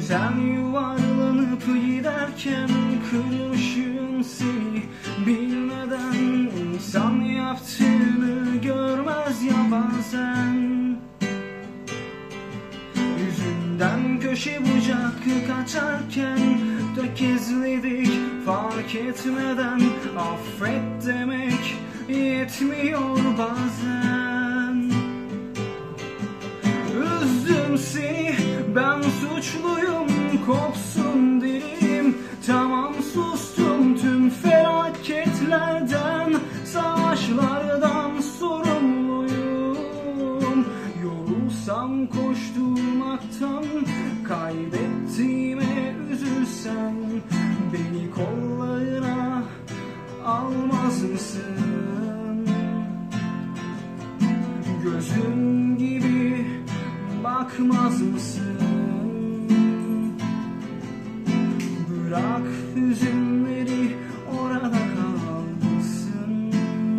güzel yuvarlanıp giderken kırmışım seni. Bilmeden insan yaptığını görmez ya bazen. Yüzünden köşe bucak kaçarken tökezledik fark etmeden. Affet demek yetmiyor bazen. Üzdüm seni, ben suçluyum, kopsun dilim. Tamam sustum tüm felaketlerden, savaşlardan sorumluyum. Yorulsam koşturmaktan, kaybettiğime üzülsen, beni kollarına almaz mısın? Gözüm gibi bakmaz mısın? Bırak hüzünleri orada kalsın.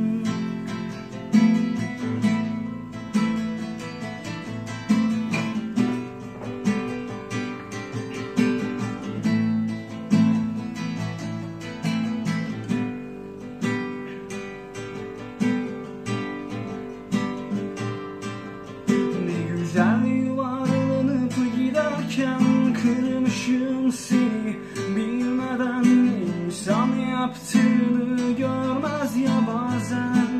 Ne güzel yuvarlanıp giderken kırmışım seni. Bilmeden insan yaptığını görmez ya bazen.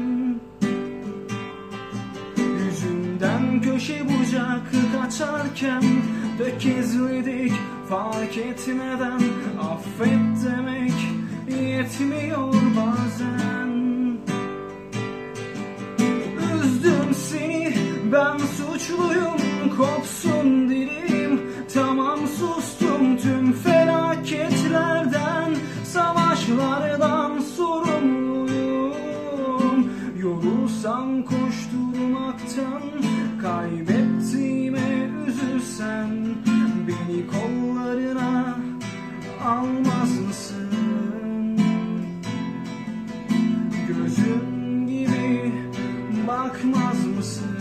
Yüzünden köşe bucak kaçarken tökezledik fark etmeden. Affet demek yetmiyor bazen. Üzdüm seni, ben suçluyum, kopsun dilim. Tamam sustum tüm felaketlerden, savaşlardan sorumluyum. Yorulsam koşturmaktan, kaybettiğime üzülsen, beni kollarına almaz mısın? Gözüm gibi bakmaz mısın?